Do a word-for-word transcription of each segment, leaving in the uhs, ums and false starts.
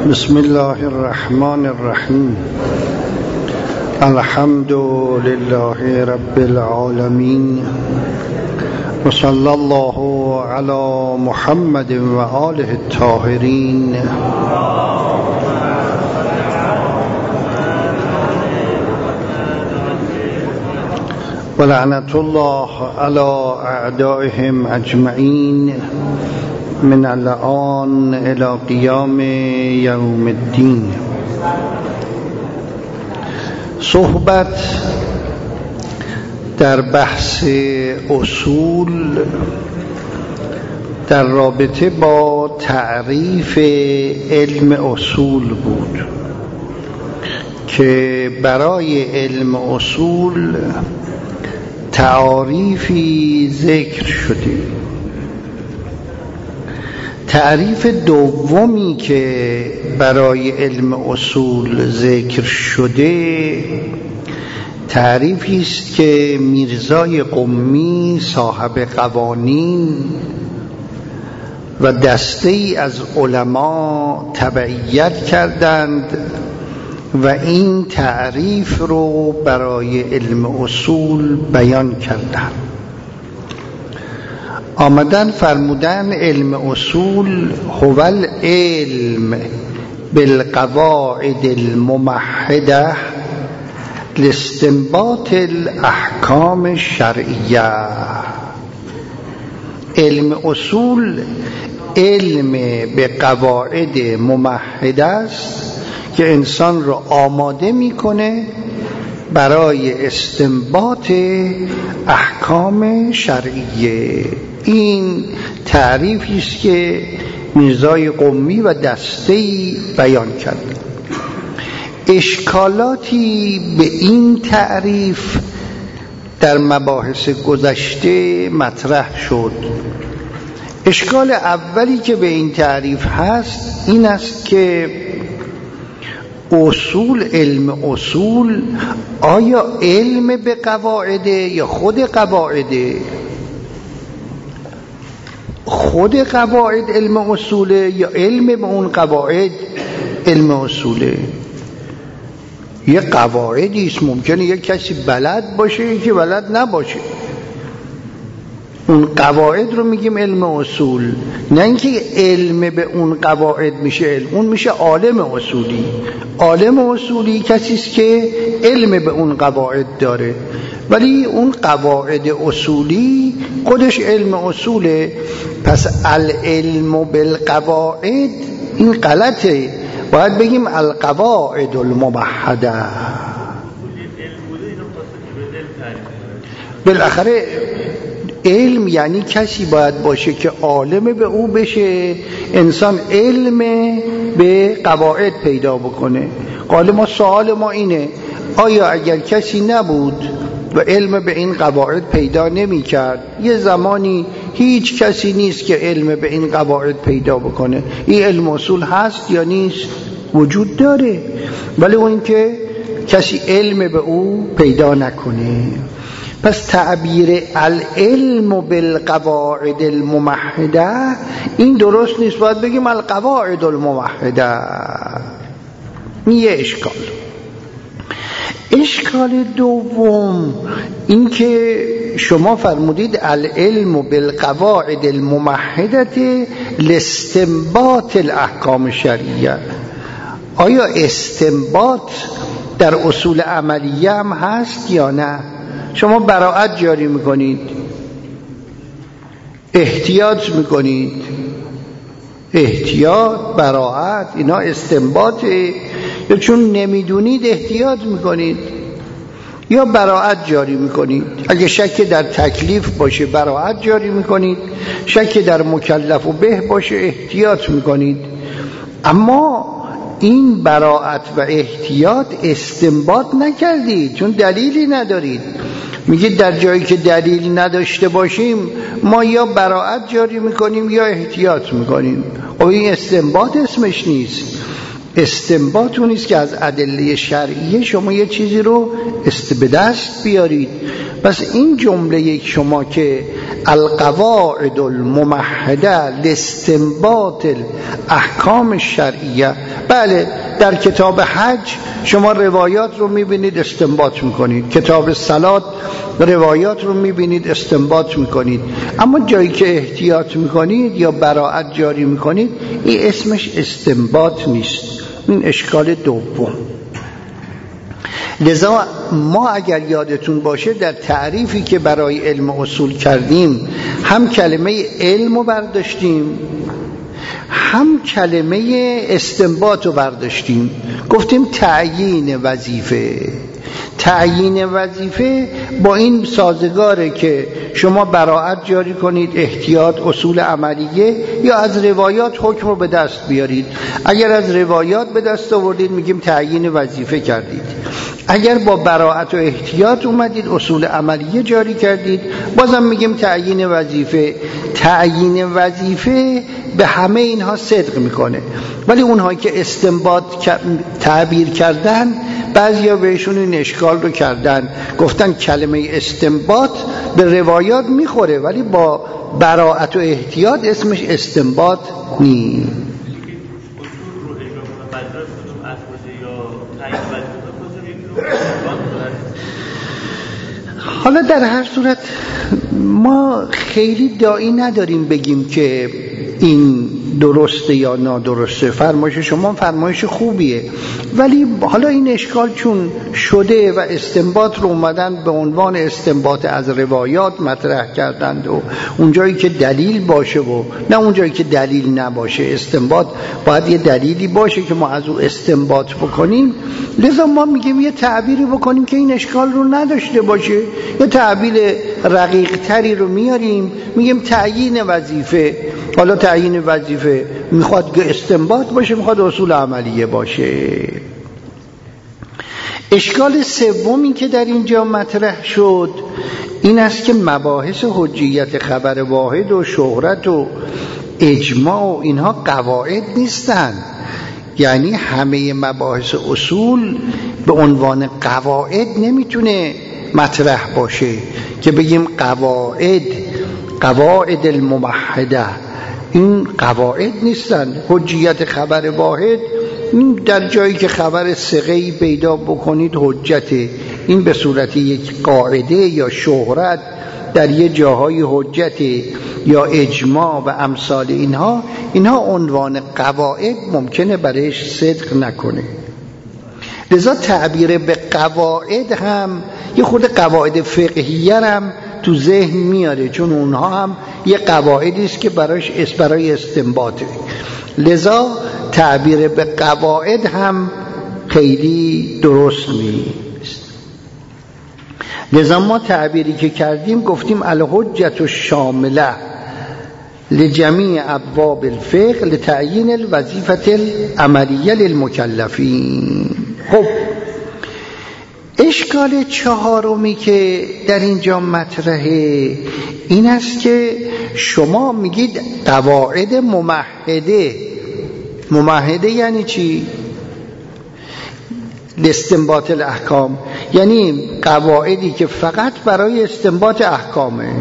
بسم الله الرحمن الرحیم. الحمد لله رب العالمین و صلی الله علی محمد و آله الطاهرین. و لعنت الله علی اعدائهم اجمعین من الآن الى قیام یوم الدین. صحبت در بحث اصول در رابطه با تعریف علم اصول بود که برای علم اصول تعاریفی ذکر شده. تعریف دومی که برای علم اصول ذکر شده تعریفی است که میرزای قمی صاحب قوانین و دسته‌ای از علما تبعیت کردند و این تعریف رو برای علم اصول بیان کردند. آمدن فرمودن علم اصول هو العلم بالقواعد الممهده لاستنباط الاحکام الشرعیه. علم اصول علم به قواعد ممهده است که انسان را آماده میکنه برای استنباط احکام شرعیه. این تعریفی است که میرزای قمی و دسته‌ای بیان کرد. اشکالاتی به این تعریف در مباحث گذشته مطرح شد. اشکال اولی که به این تعریف هست این است که اصول علم اصول آیا علم به قواعده یا خود قواعده؟ خود قواعد علم اصوله یا علم به اون قواعد علم اصوله؟ یه قواعدی است ممکنه یک کسی بلد باشه یکی بلد نباشه، اون قواعد رو میگیم علم اصول، نه اینکه علم به اون قواعد میشه علم. اون میشه عالم اصولی. عالم اصولی کسی است که علم به اون قواعد داره، ولی اون قواعد اصولی خودش علم اصوله. پس العلم بالقواعد این غلطه، باید بگیم القواعد الموحده. بالاخره علم یعنی کسی باید باشه که عالم به او بشه. انسان علم به قواعد پیدا بکنه. قال ما سوال ما اینه آیا اگر کسی نبود و علم به این قواعد پیدا نمی کرد، یه زمانی هیچ کسی نیست که علم به این قواعد پیدا بکنه، این علم اصول هست یا نیست؟ وجود داره، ولی اون که کسی علم به او پیدا نکنه. پس تعبیر العلم بالقواعد الممهده این درست نیست، باید بگیم القواعد الممهده. این یه اشکال. اشکال دوم این که شما فرمودید العلم بالقواعد الممهده لاستنباط الاحکام الشرعیه. آیا استنباط در اصول عملیه هم هست یا نه؟ شما براءت جاری میکنید، احتیاط میکنید، احتیاط، براءت، اینا استنباطه، یا چون نمیدونید احتیاط میکنید یا براءت جاری میکنید؟ اگه شک در تکلیف باشه براءت جاری میکنید، شک در مکلف و به باشه احتیاط میکنید. اما این براءت و احتیاط استنباط نکردید چون دلیلی ندارید. میگید در جایی که دلیل نداشته باشیم ما یا براءت جاری میکنیم یا احتیاط میکنیم. خب این استنباط اسمش نیست. استنباط اون نیست که از ادله شرعیه شما یه چیزی رو است به دست بیارید. پس این جمله شما که القواعد الممهده لاستنباط الاحکام الشرعیه، بله در کتاب حج شما روایات رو میبینید استنباط میکنید، کتاب صلات روایات رو میبینید استنباط میکنید، اما جایی که احتیاط میکنید یا براءت جاری میکنید این اسمش استنباط نیست. این اشکال دوم. لذا ما اگر یادتون باشه در تعریفی که برای علم اصول کردیم هم کلمه علم رو برداشتیم هم کلمه استنباط رو برداشتیم، گفتیم تعیین وظیفه. تعیین وظیفه با این سازگاره که شما براءت جاری کنید، احتیاط، اصول عملیه، یا از روایات حکم رو به دست بیارید. اگر از روایات به دست آوردید میگیم تعیین وظیفه کردید، اگر با براءت و احتیاط اومدید اصول عملیه جاری کردید بازم میگیم تعیین وظیفه. تعیین وظیفه به همه اینها صدق میکنه، ولی اونهایی که استنباط تعبیر کردن بعضیا بهشون این اشکال رو کردن، گفتن کلمه استنباط به روایات میخوره ولی با براءت و احتیاط اسمش استنباط نیست. حالا در هر صورت ما خیلی داعی نداریم بگیم که این درسته یا نادرسته. فرمایش شما فرمایش خوبیه، ولی حالا این اشکال چون شده و استنباط رو اومدن به عنوان استنباط از روایات مطرح کردند و اونجایی که دلیل باشه و نه اونجایی که دلیل نباشه، استنباط باید یه دلیلی باشه که ما از او استنباط بکنیم، لذا ما میگیم یه تعبیری بکنیم که این اشکال رو نداشته باشه، یه تعبیر رقیق تری رو میاریم میگیم تعیین وظیفه. حالا تعیین وظیفه میخواد که استنباط باشه، میخواد اصول عملیه باشه. اشکال سومی که در اینجا مطرح شد این است که مباحث حجیت خبر واحد و شهرت و اجماع و اینها قواعد نیستن. یعنی همه مباحث اصول به عنوان قواعد نمیتونه مطرح باشه که بگیم قواعد قواعد الممهده، این قواعد نیستن. حجیت خبر واحد در جایی که خبر ثقه‌ای پیدا بکنید حجته، این به صورت یک قاعده یا شهرت در یه جاهای حجته یا اجماع و امثال اینها، اینها عنوان قواعد ممکنه برایش صدق نکنه. لذا تعبیر به قواعد هم یه خود قواعد فقهیه هم تو ذهن میاره، چون اونها هم یه قواعدی است که برایش اس برای استنباطه. لذا تعبیر به قواعد هم خیلی درست نیست. لذا ما تعبیری که کردیم گفتیم الحجت الشامله لجمیع ابواب الفقه لتعیین الوظیفه العملیه للمکلفین. خب اشکال چهارمی که در اینجا مطرحه این است که شما میگید قواعد ممهده. ممهده یعنی چی؟ لاستنباط الاحکام، یعنی قواعدی که فقط برای استنباط احکامه،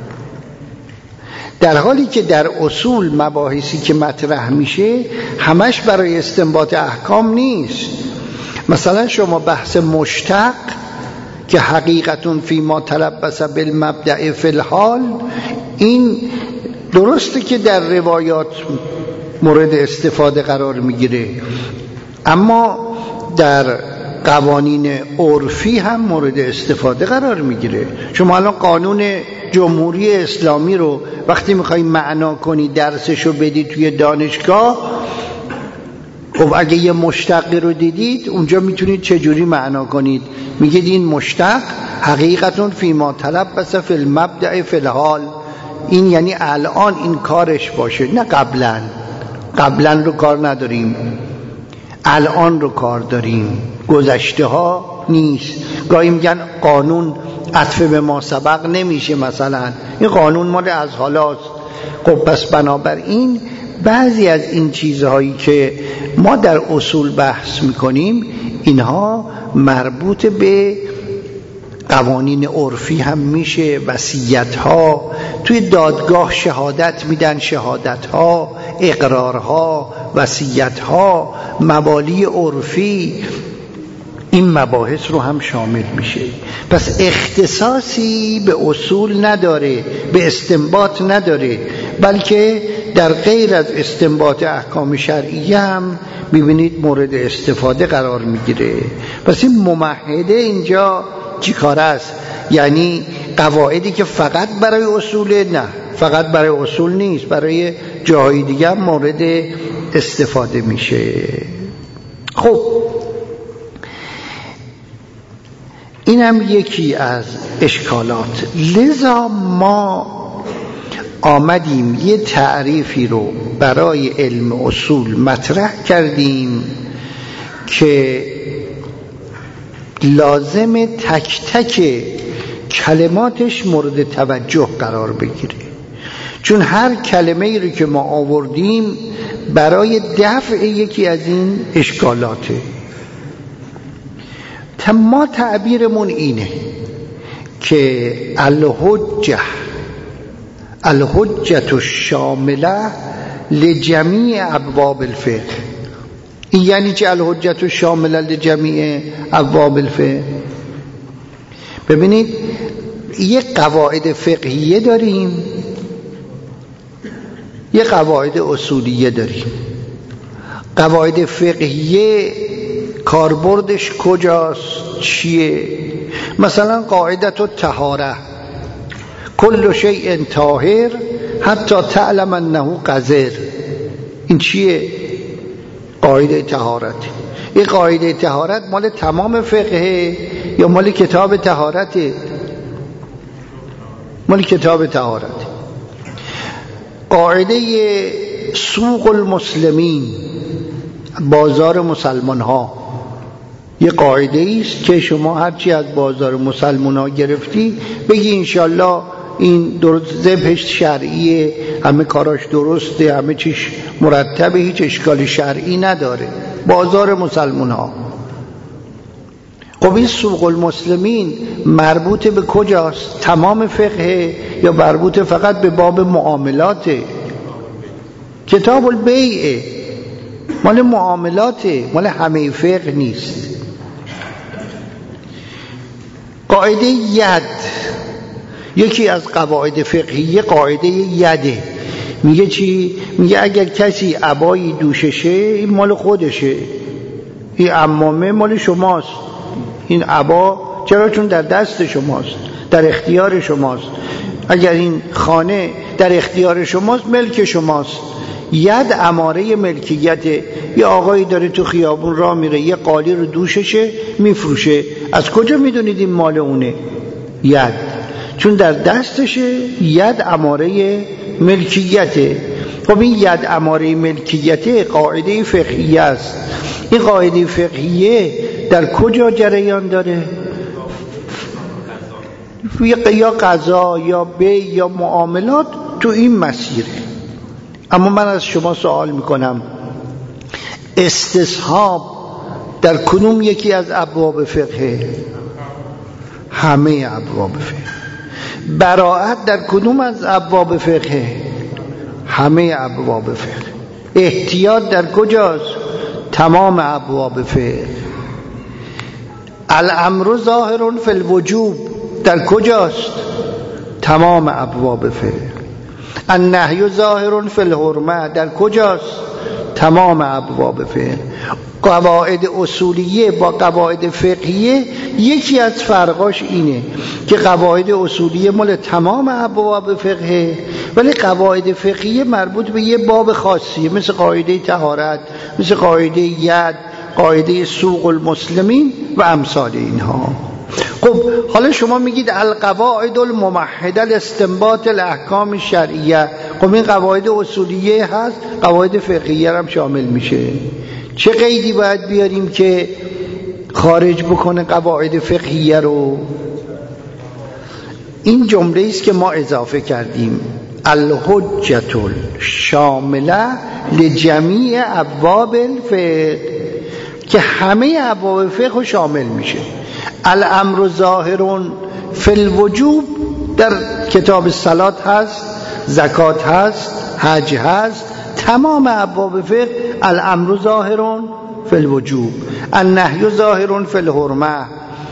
در حالی که در اصول مباحثی که مطرح میشه همش برای استنباط احکام نیست. مثلا شما بحث مشتق که حقیقتون فی ما تلبس بالمبدأ فی الحال، این درسته که در روایات مورد استفاده قرار میگیره، اما در قوانین عرفی هم مورد استفاده قرار میگیره. شما الان قانون جمهوری اسلامی رو وقتی میخوایی معنا کنی درسشو بدی توی دانشگاه، خب اگه یه مشتقی رو دیدید اونجا میتونید چجوری معنا کنید؟ میگید این مشتق حقیقتون فی ما تلبس فی المبدأ فی الحال، این یعنی الان این کارش باشه، نه قبلا. قبلا رو کار نداریم، الان رو کار داریم، گذشته ها نیست. گاهی میگن قانون عطف به ما سبق نمیشه، مثلا این قانون مال از حالاست. خب پس بنابراین بعضی از این چیزهایی که ما در اصول بحث میکنیم اینها مربوط به قوانین عرفی هم میشه، وصیت ها، توی دادگاه شهادت میدن، شهادت ها، اقرار ها، وصیت ها، موالی عرفی، این مباحث رو هم شامل میشه. پس اختصاصی به اصول نداره، به استنباط نداره، بلکه در غیر از استنباط احکام شرعیه هم میبینید مورد استفاده قرار میگیره. پس این ممهده اینجا چی کار است؟ یعنی قواعدی که فقط برای اصوله، نه فقط برای اصول نیست، برای جاهای دیگه هم مورد استفاده میشه. خب این هم یکی از اشکالات. لذا ما آمدیم یه تعریفی رو برای علم اصول مطرح کردیم که لازم تک تک کلماتش مورد توجه قرار بگیره، چون هر کلمه ای رو که ما آوردیم برای دفع یکی از این اشکالاته. ما تعبیرمون اینه که الحجه الحجة الشامله لجمیع ابواب الفقه. این یعنی چه الحجة الشامله لجمیع ابواب الفقه؟ ببینید یه قواعد فقهیه داریم، یه قواعد اصولیه داریم. قواعد فقهیه کاربردش کجاست؟ چیه؟ مثلا قاعدت الطهاره، کل شیء طاهر حتی تعلم انه قذر. این چیه؟ قاعده طهارت. این قاعده طهارت مال تمام فقهه یا مال کتاب طهارته؟ مال کتاب طهارت. قاعده سوق المسلمین، بازار مسلمان ها، یه قاعده است که شما هرچی از بازار مسلمان ها گرفتی بگی انشالله این درست، ذبحش شرعیه، همه کاراش درسته، همه چیش مرتبه، هیچ اشکال شرعی نداره. بازار مسلمان ها. خب این سوق المسلمین مربوط به کجاست؟ تمام فقه یا مربوط فقط به باب معاملاته؟ کتاب البیعه، مال معاملاته، مال همه فقه نیست. قاعده ید، یکی از قواعد فقهیه قاعده یده. میگه چی؟ میگه اگر کسی عبایی دوششه این مال خودشه، این عمامه مال شماست، این عبا چرا؟ چون در دست شماست، در اختیار شماست. اگر این خانه در اختیار شماست ملک شماست. ید اماره ملکیت. یه آقایی داره تو خیابون راه میره یه قالی رو دوششه میفروشه، از کجا میدونید این مال اونه؟ ید، چون در دستشه. ید اماره ملکیته. خب این ید اماره ملکیته قاعده فقهیه است. این قاعده فقهیه در کجا جریان داره؟ یا قضا یا بیع یا معاملات، تو این مسیره. اما من از شما سوال میکنم استصحاب در کدوم یکی از ابواب فقه؟ همه ابواب فقه. براءت در کدوم از ابواب فقه؟ همه ابواب فقه. احتیاط در کجاست؟ تمام ابواب فقه. الامر ظاهر فی الوجوب در کجاست؟ تمام ابواب فقه. النهی ظاهر فی الحرمه در کجاست؟ تمام ابواب فقه. قواعد اصولیه با قواعد فقهیه یکی از فرقاش اینه که قواعد اصولیه مال تمام ابواب فقهه، ولی قواعد فقهیه مربوط به یه باب خاصیه، مثل قاعده طهارت، مثل قاعده ید، قاعده سوق المسلمین و امثال اینها. خب حالا شما میگید القواعد الممهده لاستنباط الاحکام شرعیه. خب این قواعد اصولیه هست، قواعد فقهیه هم شامل میشه. چه قیدی باید بیاریم که خارج بکنه قواعد فقهیه رو؟ این جمله است که ما اضافه کردیم، الحجة الشامله لجمیع ابواب الفقه، که همه ابواب فقه شامل میشه. الامر ظاهر فی الوجوب در کتاب صلات هست، زکات هست، حج هست، تمام ابواب فقه الامر ظاهر فی الوجوب، النهی ظاهر فی الحرمه،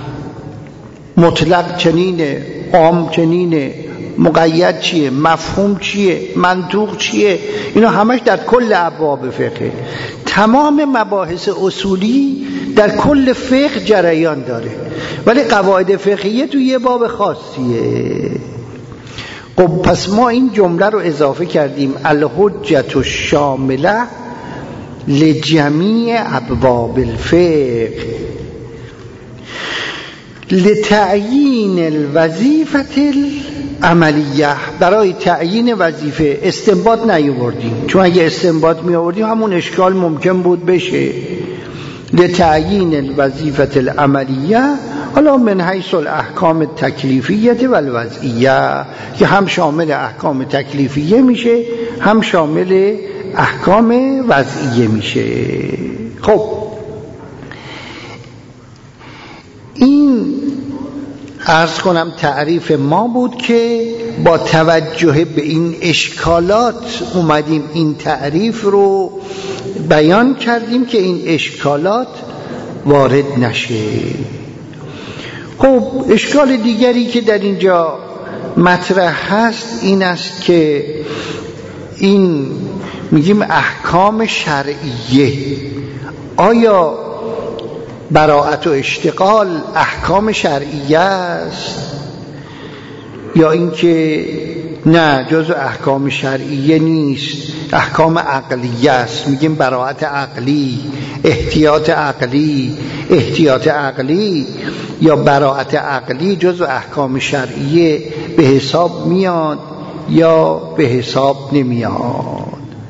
مطلق چنینه، عام چنینه، مقید چیه، مفهوم چیه، منطوق چیه، اینا همش در کل ابواب فقه. تمام مباحث اصولی در کل فقه جریان داره، ولی قواعد فقهیه تو یه باب خاصیه. خب پس ما این جمله رو اضافه کردیم الحجة الشامله لجمیع ابواب الفقه لتعیین الوظیفه العملیه. برای تعیین وظیفه استنباط نیاوردیم، چون اگه استنباط می آوردیم همون اشکال ممکن بود بشه. لتعیین الوظیفه العملیه، حالا من حیث الاحکام التکلیفیه و الوضعیه، که هم شامل احکام تکلیفیه میشه هم شامل احکام وضعیه میشه. خب این عرض کنم تعریف ما بود که با توجه به این اشکالات اومدیم این تعریف رو بیان کردیم که این اشکالات وارد نشه. خب اشکال دیگری که در اینجا مطرح هست این است که این میگیم احکام شرعیه، آیا براءت و اشتغال احکام شرعیه است یا اینکه نه جزء احکام شرعیه نیست، احکام عقلیه است؟ میگیم براءت عقلی، احتیاط عقلی، احتیاط عقلی یا براءت عقلی جزء احکام شرعیه به حساب میاد یا به حساب نمیاد.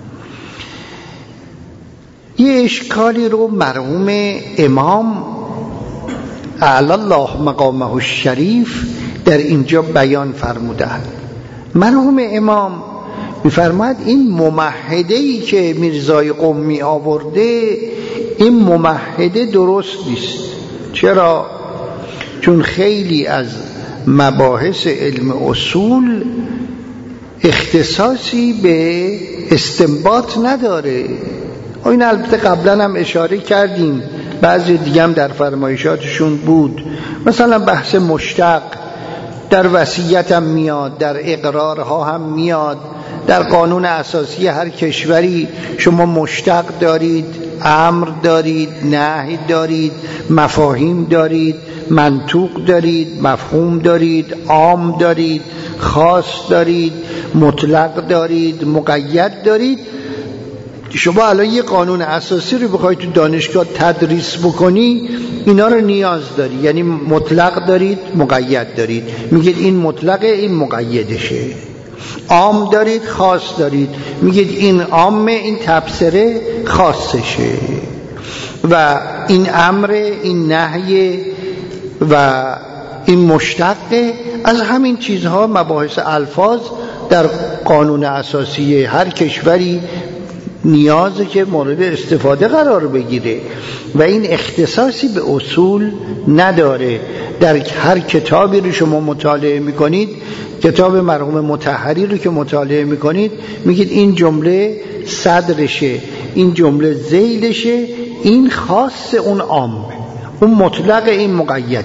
یه اشکالی رو مرحوم امام اعلی الله مقامه الشریف در اینجا بیان فرمودند. مرحوم امام میفرماید این ممهده‌ای که میرزای قمی آورده این ممهده درست نیست. چرا؟ چون خیلی از مباحث علم اصول اختصاصی به استنباط نداره. این البته قبلا هم اشاره کردیم، بعضی دیگه هم در فرمایشاتشون بود. مثلا بحث مشتق در وصیت هم میاد، در اقرارها هم میاد، در قانون اساسی هر کشوری شما مشتق دارید، امر دارید، نهی دارید، مفاهیم دارید، منطوق دارید، مفهوم دارید، عام دارید، خاص دارید، مطلق دارید، مقید دارید. شما الان یه قانون اساسی رو بخواید تو دانشگاه تدریس بکنی اینا رو نیاز داری، یعنی مطلق دارید، مقید دارید، میگید این مطلقه این مقیدشه. عام دارید، خاص دارید، میگید این عامه این تبصره خاصشه، و این امر، این نهی و این مشتقه. از همین چیزها مباحث الفاظ در قانون اساسی هر کشوری نیازه که مورد استفاده قرار بگیره و این اختصاصی به اصول نداره. در هر کتابی رو شما مطالعه میکنید، کتاب مرحوم مطهری رو که مطالعه میکنید میگید این جمله صدرشه، این جمله ذیلشه، این خاص اون عامه، اون مطلق این مقیده.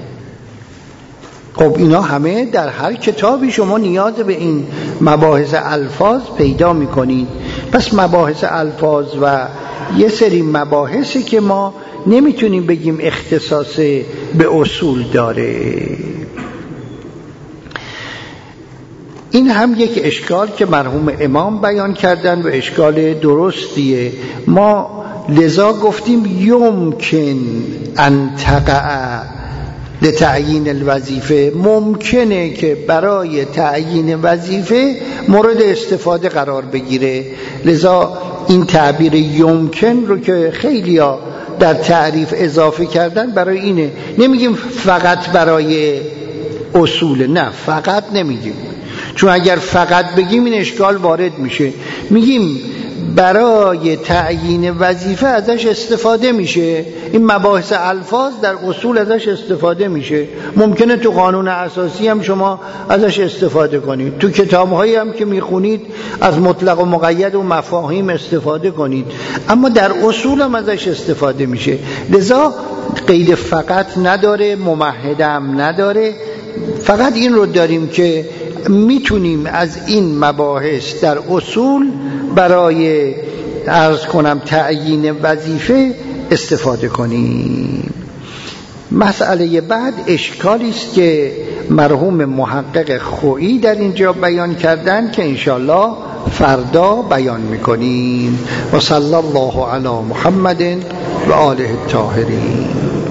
خب اینا همه در هر کتابی شما نیاز به این مباحث الفاظ پیدا میکنید. پس مباحث الفاظ و یه سری مباحثی که ما نمیتونیم بگیم اختصاص به اصول داره. این هم یک اشکال که مرحوم امام بیان کردن و اشکال درستیه. ما لذا گفتیم یمکن ان تقع لتعیین الوظیفه، ممکنه که برای تعیین وظیفه مورد استفاده قرار بگیره. لذا این تعبیر یمکن رو که خیلی ها در تعریف اضافه کردن برای اینه، نمیگیم فقط برای اصول، نه فقط نمیگیم، چون اگر فقط بگیم این اشکال وارد میشه. میگیم برای تعیین وظیفه ازش استفاده میشه. این مباحث الفاظ در اصول ازش استفاده میشه. ممکنه تو قانون اساسی هم شما ازش استفاده کنید، تو کتابهایی هم که میخونید از مطلق و مقید و مفاهیم استفاده کنید، اما در اصول هم ازش استفاده میشه. لذا قید فقط نداره، ممهدم نداره، فقط این رو داریم که میتونیم از این مباحث در اصول برای عرض کنم تعیین وظیفه استفاده کنیم. مسئله بعد اشکالی است که مرحوم محقق خویی در اینجا بیان کردن که انشاءالله فردا بیان میکنیم. و صلی الله علی محمد و آله الطاهرین.